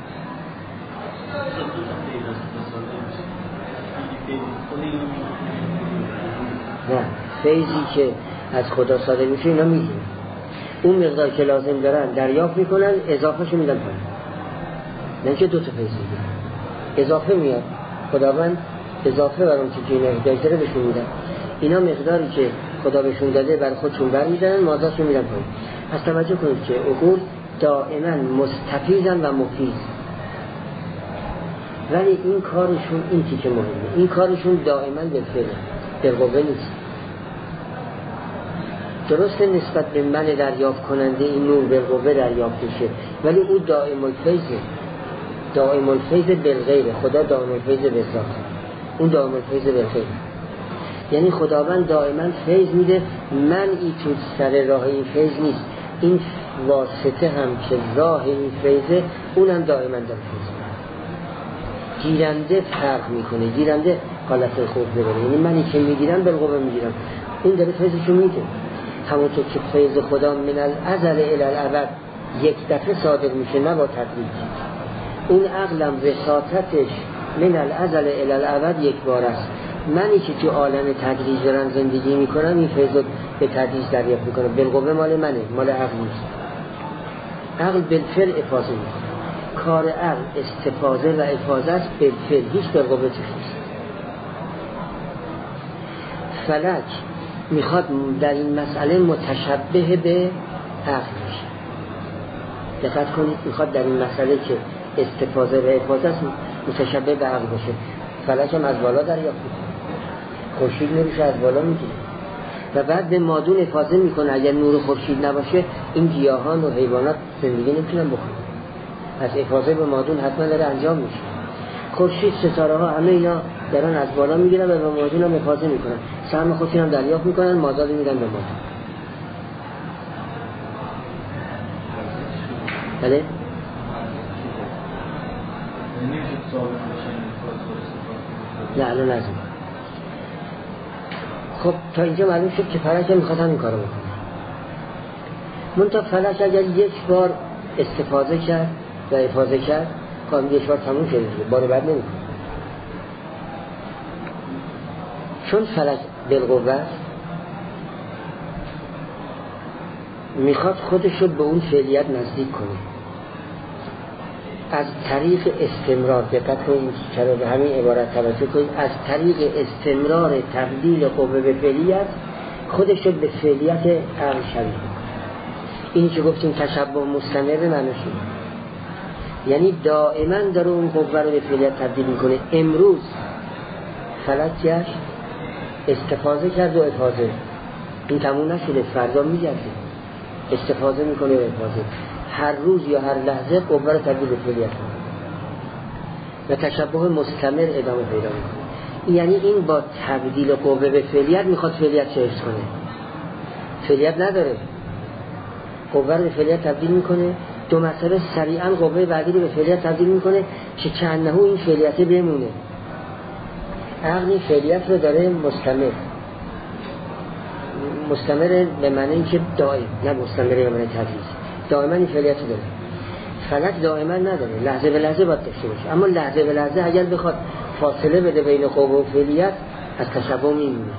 نه، فیضی که از خدا صادر میشه اینا میگیرن. اون مقدار که لازم دارن دریافت میکنن، اضافهشو میدن پایین. نه که دو تا فیض میگیرن. اضافه میاد، خداوند اضافه بر اون که اینا احتیاج داره بهشون میدن. اینا مقداری که خدا بهشون داده بر خودشون برمیدارن، مازادشون میدن پایین. از توجه کنید که عقول دائما مستفیضن و مفیض، ولی این کارشون این که مهمه، این کارشون دائما به فعل، به قوه نیست. درسته نسبت به من دریافت کننده این نور به قوه دریافت میشه، ولی او دائم الفیضه. دائم الفیض بالغیر، خدا دائم الفیض بالذات، اون دائم الفیض بالغیر. یعنی خداوند دائما فیض میده، منعی تو سر راه این فیض نیست. این واسطه هم که راه این فیضه، اونم دائما داره فیض. گیرنده فرق میکنه، گیرنده حالت خود ببره، یعنی منی که میگیرم بالقوه میگیرم، این داره فیضشو میده. همونطور که فیض خدا من الازل الی الابد یک دفعه صادر میشه، نه با تدریج. اون عقلم وساطتش من الازل الی الابد یک بار است. منی که تو عالم تدریج دارم زندگی میکنم، این فیض رو به تدریج دریافت میکنم. بالقوه مال منه، مال عقل نیست. عقل بالفعل افاضه میکنه. کار عقل استفاضه و افاضه است بالفعل، هیچ بالقوه توش نیست. فلک میخواد در این مسئله متشبه به عقل بشه. دقت کنید، میخواد در این مسئله که استفاضه و افاضه است متشبه به عقل باشه. فلک هم از بالا دریافت میکنه، خورشید نورش از بالا میگیره و بعد به مادون افاضه میکنه. اگر نور خورشید نباشه این گیاهان و حیوانات زندگی نمیتونن بکنن. از افاضه به مادون حتما داره انجام میشه. خورشید، ستاره ها همه اینا دارن از بالا میگیرن و به مادون هم افاضه میکنن، سهم خودشون هم دریافت میکنن، مادال میدن به مادون. بله؟ نه الان لازم. خب تا اینجا معلوم شد که فلک هم میخواد همین کارو بکنه. منتها فلک اگر یک بار استفاده کرد و افاضه کرد کام یک بار تموم شده، بار بعد نمیکنه. چون فلک بالقوه است میخواد خودش رو به اون فعلیت نزدیک کنه از طریق استمرار. دقت کنید چرا به همین عبارت توجه کنید. از طریق استمرار تبدیل قوه به فعلیت خودش رو به فعلیت عقل شبیه. اینی که گفتیم تشبه مستمر معنیش یعنی دائما داره اون قوه رو به فعلیت تبدیل میکنه. امروز فلک گشت، استفاده کرد و افاضه، این تموم نشده، فردا میگرده، استفاده میکنه و افاضه. هر روز یا هر لحظه قوه رو تبدیل به فعلیت کنه و تشبه مستمر ادامه پیدا میکنه. یعنی این با تبدیل قوه به فعلیت میخواد فعلیت حفظ کنه. فعلیت نداره، قوه رو به فعلیت تبدیل میکنه. دو مرتبه سریعا قوه بعدی رو به فعلیت تبدیل میکنه که چندهو این فعلیت بمونه. عقل فعلیت رو داره مستمر به معنی اینکه دائم، نه مستمر به معنی تدریج، دائما این فعلیت رو داره. فلک دائما نداره، لحظه به لحظه باید داشته باشه. اما لحظه به لحظه اگر بخواد فاصله بده بین قوه و فعلیت از تشبه میمونه.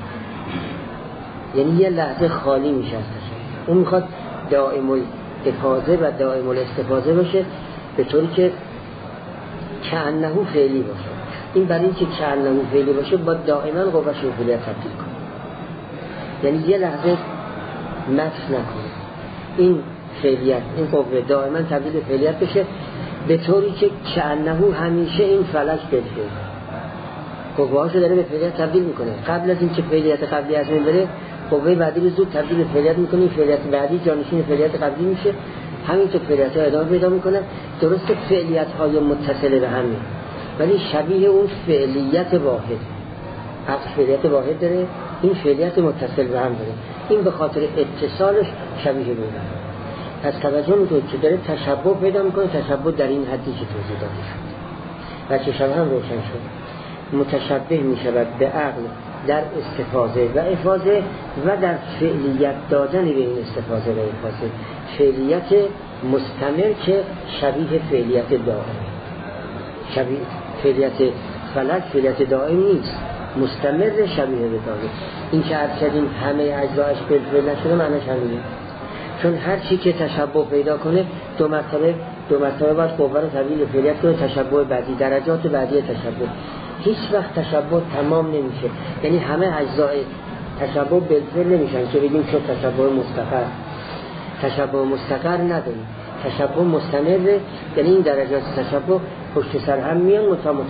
یعنی یه لحظه خالی میشه از تشبه. اون میخواد دائم الافاضه و دائم الاستفاضه باشه به طوری که کأنه فعلی باشه. این برای اینکه کأنه فعلی باشه باید دائما قوهش رو فعلیت تبدیل کنه. یعنی یه لحظه نفس نکنه، این فعلیت، این قوه دائما تبدیل به فعلیت بشه به طوری که کأنه همیشه این فلک بشه. قوه‌هاشو داره به فعلیت تبدیل میکنه. قبل از اینکه فعلیت قبلی از بین بره قوه بعدی رو زود تبدیل به فعلیت میکنه. فعلیت بعدی جانشین فعلیت قبلی میشه. همینطور فعلیت‌ها ادامه پیدا میکنه. درسته فعلیت‌های متصله به هم ولی شبیه اون فعلیت واحد. عقل فعلیت واحد داره، این فعلیت متصل به هم داره. این به خاطر اتصالش شبیه به اون. پس توجه میکنید که داره تشبه پیدا میکنه. تشبه در این حدی که توضیح داده شد و چشم هم روشن شد. متشبه میشود به عقل در استفاضه و افاضه و در فعلیت دادن به این استفاضه و افاضه. فعلیت مستمر که شبیه فعلیت دائم، شبیه فعلیت فلک فعلیت دائم نیست، مستمر شبیه به دائم. این که عرض کردیم همه اجزایش بالفعل نشده معنیش همینه. چون هر چی که تشبه پیدا کنه دو مرتبه باید قوه رو تبدیل به فعلیت کنه. تشبه بعدی، درجات بعدی تشبه. هیچ وقت تشبه تمام نمیشه. یعنی همه اجزای تشبه بالفعل نمیشن که بگیم شد تشبه مستقر. تشبه مستقر نداریم، تشبه مستمره. یعنی این درجات تشبه پشت سر هم میان متصل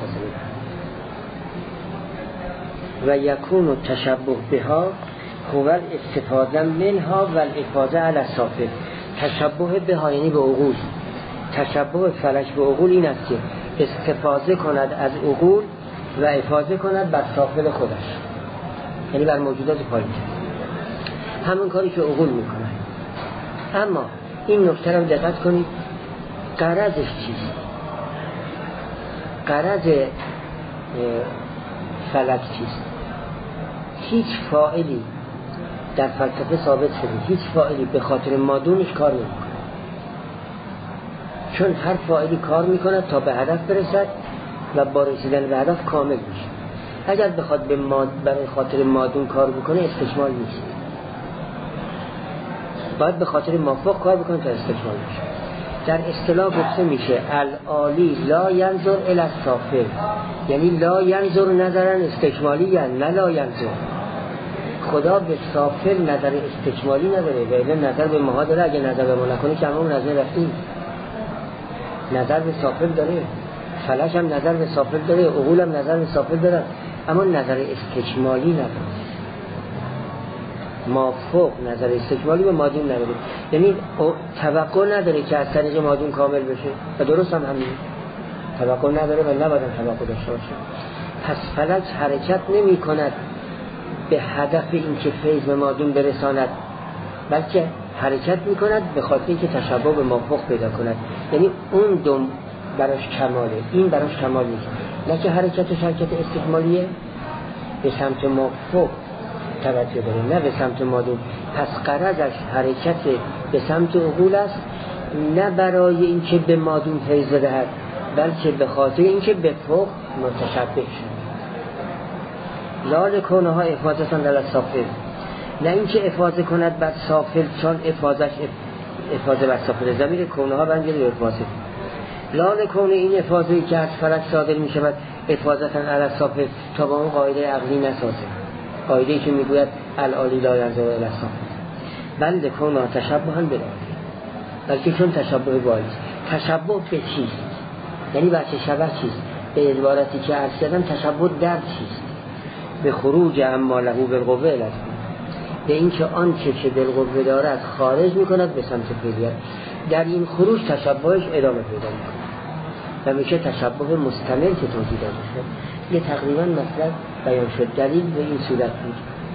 و یکون تشبه بها هو الاستفاده منها و الافاضه علی الصافل. تشبه بها یعنی به عقول. تشبه فلک به عقول این است که استفاده کند از عقول و افاضه کند بر صافل خودش، یعنی بر موجودات پایین، همون کاری که عقول میکنن. اما این نکته رو دقت کنید، غرضش چیست؟ غرض فلک چیست؟ هیچ فاعلی در فلسفه ثابت شده، هیچ فاعلی به خاطر مادونش کار نمیکنه. چون هر فاعلی کار میکنه تا به هدف برسد و با رسیدن به هدف کامل میشه. اگر بخواد به برای خاطر مادون کار بکنه استکمال نیست. باید به خاطر مافوق کار بکنه تا استکمال میشه. در اصطلاح گفته میشه العالی لا ینظر الی الصافل، یعنی لا ینظر نظرن استکمالی، یعنی نه لا ینظر. خدا به صافل نظر استکمالی نداره، ولی نظر به ما داره. اگه نظر به ما نکنه که همون نظر رفتیم. نظر به صافل داره، فلک هم نظر به صافل داره، عقول هم نظر به صافل داره، اما نظر استکمالی نداره. مافوق نظر استکمالی به مادون نداره، یعنی توقع نداره که از طریق مادون کامل بشه و درست هم همین توقع نداره و نباید توقع داشته باشه. پس فلک حرکت نمی کند به هدف این که فیض به مادون برساند، بلکه حرکت می کند به خاطر اینکه تشبه به مافوق پیدا کند، یعنی اون دوم براش کماله، این براش کمال نیست، لکه حرکتش حرکت استکمالیه به سمت مافوق توجه داره نه به سمت مادون. پس غرضش حرکت به سمت عقول است، نه برای اینکه به مادون فیض بدهد، بلکه به خاطر اینکه به فوق متشبه شد. لال کونها افاظتان در صافل، نه اینکه افاظه کند بر صافل، چون افاظش افاظه بر صافل، ضمیر کونها بنجره به افاظه. لال کونه این افاظه‌ای که از فلک صادر می شود افاظتان علی صافل، تا با اون قاعده عقلی نسازه، قاعده‌ای که میگوید العالی لا ینظر الی الصافل، بل کونها تشبها بالعالی، بلکه چون تشبه بالعالی. تشبه به چیست؟ یعنی بچه شبه چیست؟ به عبارتی که عرض کردم تشبه در چیست؟ به خروج اما له بالقوه لازم، به اینکه آنچه که بالقوه دارد خارج میکند به سمت فعلیت، در این خروج تشبهش ادامه پیدا میکند و میشه تشبه مستمر که توضیح داده شد. یه تقریبا مطلب بیان شد. دلیل به این صورت بود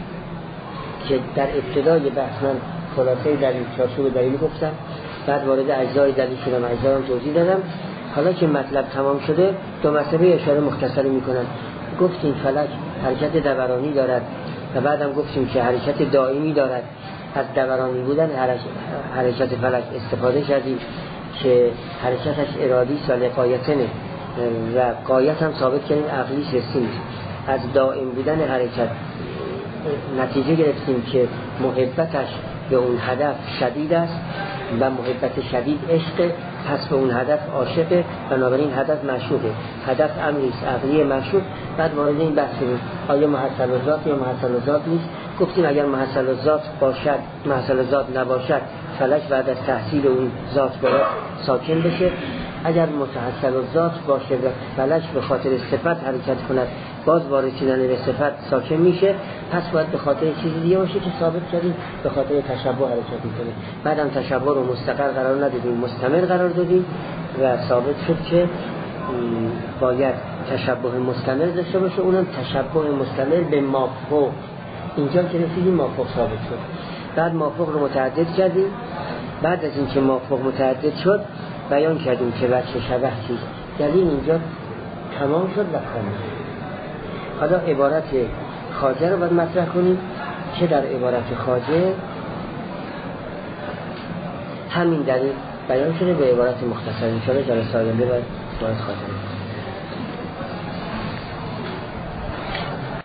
که در ابتدای بحث من خلاصه دلیل چارچوب دلیل گفتم، بعد وارد اجزای دلیل شدم، اجزا رو توضیح دادم. حالا که مطلب تمام شده دو مسئله اشاره مختصری میکنم. گفتیم فلک حرکت دورانی دارد و بعدم گفتیم که حرکت دائمی دارد. از دورانی بودن حرکت فلک استفاده کردیم که حرکتش ارادی است و لقایتنه و قایت هم ثابت کردیم عقلیش رسیم. از دائم بودن حرکت نتیجه گرفتیم که محبتش به اون هدف شدید است و محبت شدید عشق، پس به اون هدف عاشقه، بنابراین هدف معشوقه. هدف امریست عقلی معشوق. بعد وارد این بحث بود آیا محصل الذات یا محصل الذات نیست. گفتیم اگر محصل الذات باشد، محصل الذات نباشد، فلک بعد از تحصیل اون ذات باید ساکن بشه. اگر متحصل الذات باشه و فلک به خاطر صفت حرکت کند، باز وارسیدن به صفت ساکن میشه، پس باید به خاطر چیزی دیگه باشه که ثابت کردیم به خاطر تشبه حرکت میکنه. بعدم تشبه رو مستقر قرار ندادیم، مستمر قرار دادیم و ثابت شد که باید تشبه مستمر داشته باشه، اونم تشبه مستمر به مافوق. اینجا که رسیدیم مافوق ثابت شد. بعد مافوق رو متعدد کردیم. بعد از اینکه مافوق متعدد شد بیان کردیم که بچه شبه چیز. دلیل اینجا تمام شد و کامل. حالا عبارت خواجه رو باید مطرح کنیم که در عبارت خواجه همین دلیل بیان شده به عبارت مختصر. انشاءالله جلسه آینده باید خواجه